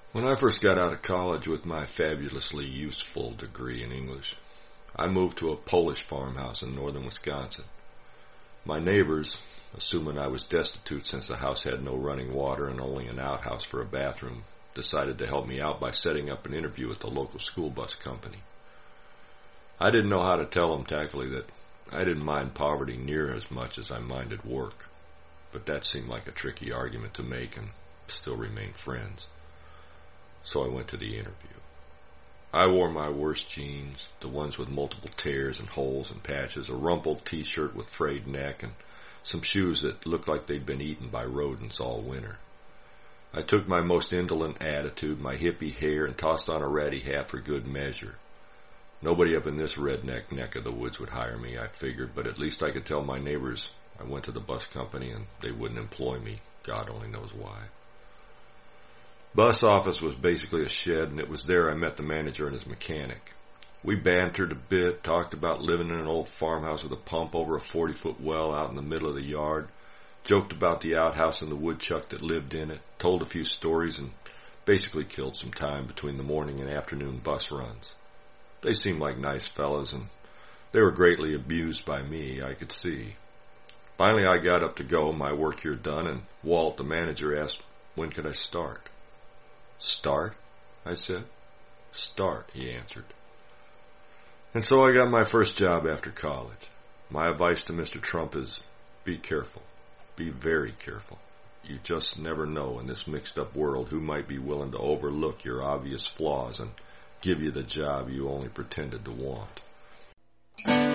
When I first got out of college with my fabulously useful degree in English, I moved to a Polish farmhouse in northern Wisconsin. My neighbors, assuming I was destitute since the house had no running water and only an outhouse for a bathroom, decided to help me out by setting up an interview with the local school bus company. I didn't know how to tell them tactfully that I didn't mind poverty near as much as I minded work, but that seemed like a tricky argument to make and still remain friends. So I went to the interview. I wore my worst jeans, the ones with multiple tears and holes and patches, a rumpled t-shirt with frayed neck, and some shoes that looked like they'd been eaten by rodents all winter. I took my most indolent attitude, my hippie hair, and tossed on a ratty hat for good measure. Nobody up in this redneck neck of the woods would hire me, I figured, but at least I could tell my neighbors I went to the bus company and they wouldn't employ me. God only knows why. Bus office was basically a shed, and it was there I met the manager and his mechanic. We bantered a bit, talked about living in an old farmhouse with a pump over a 40-foot well out in the middle of the yard, joked about the outhouse and the woodchuck that lived in it, told a few stories, and basically killed some time between the morning and afternoon bus runs. They seemed like nice fellas, and they were greatly abused by me, I could see. Finally, I got up to go, my work here done, and Walt, the manager, asked, when could I start? Start? I said. Start, he answered. And so I got my first job after college. My advice to Mr. Trump is, be careful. Be very careful. You just never know in this mixed-up world who might be willing to overlook your obvious flaws and give you the job you only pretended to want.